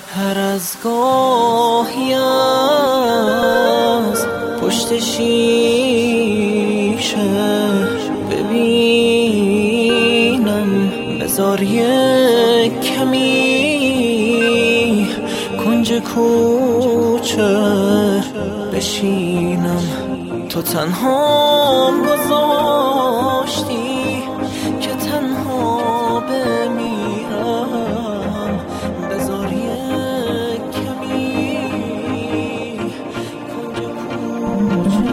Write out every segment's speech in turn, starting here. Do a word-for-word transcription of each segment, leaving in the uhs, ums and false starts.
هر از گاهی از پشت شیشه ببینم، بذار یک کمی کنج کوچه بشینم. تو تنها گذاشتی که تنها بمیرم، بذار یک کمی کنج کوچه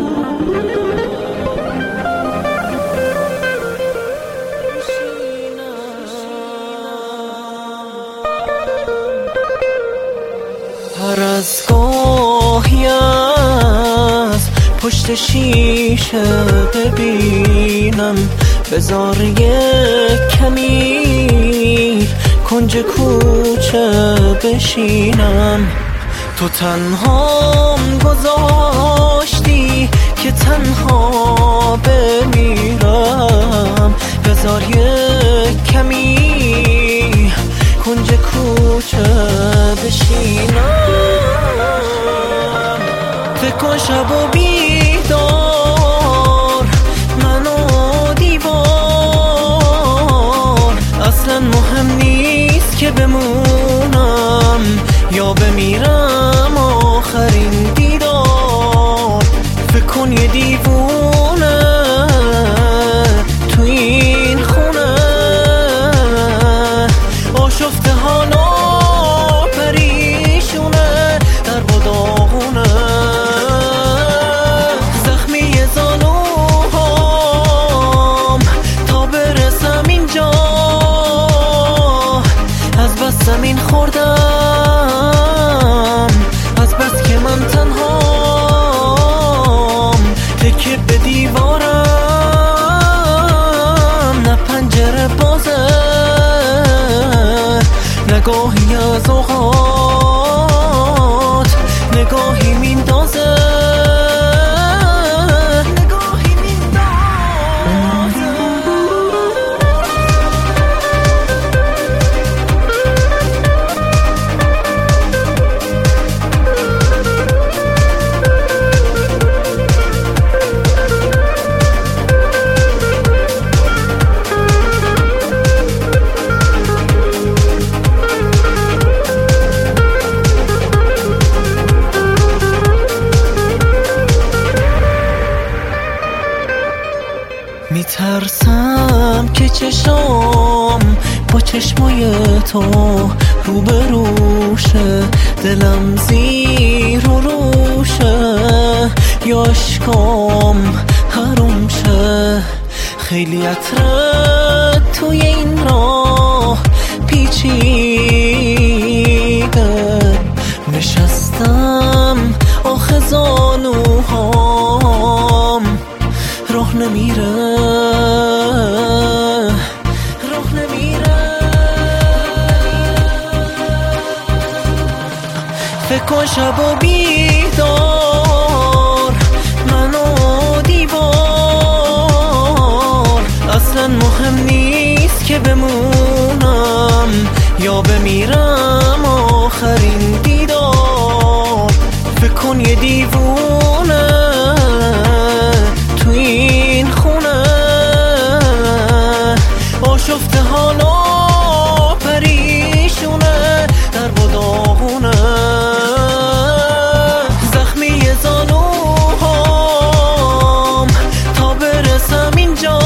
بشینم. هر از گاهی از پشت شیشه ببینم، بذار یک کمی کنج کوچه بشینم. تو تنها گذاشتی که تنها بمیرم، بذار یک کمی کنج کوچه بشینم. فکر کن شب و بیدار منو دیوار، اصلا مهم نیست که بمونم یا بمیرم آخرین دیدار. فکر کن یه دیوونه تو این خونه آشفته حالا پریشونه در بداغونه، زخمی زانوهام تا برسم اینجا از بس زمین خوردم، از بس که من تنهام تکه به دیوارم. نه پنجره بازه نگاهی از اوقات نگاهی میندازه، نگاهی میندازه. میترسم که چشام با چشمای تو روبروشه، دلم زیر و روشه یا اشکام حروم شه. خیلی عطرت توی این راه پیچیده، نشستم آخه زانوهام راه نمیره، راه نمیره. فکر کن شب و بیدار منو دیوار، اصلا مهم نیست که بمونم یا بمیرم آخرین دیدار. فکر کن یه دیوونه تو این خونه آشفته حالا پریشونه در بداغونه، زخمی زانوهام تا برسم اینجا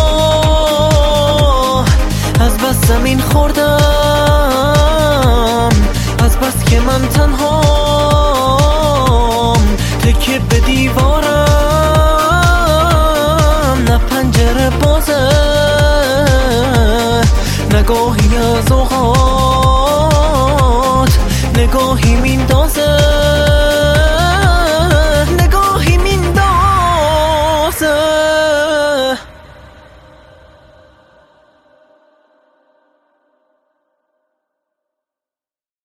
از بس زمین خوردم، از بس که من تنهام تکه به دیوارم. نه پنجره بازه نگاهی از اوقات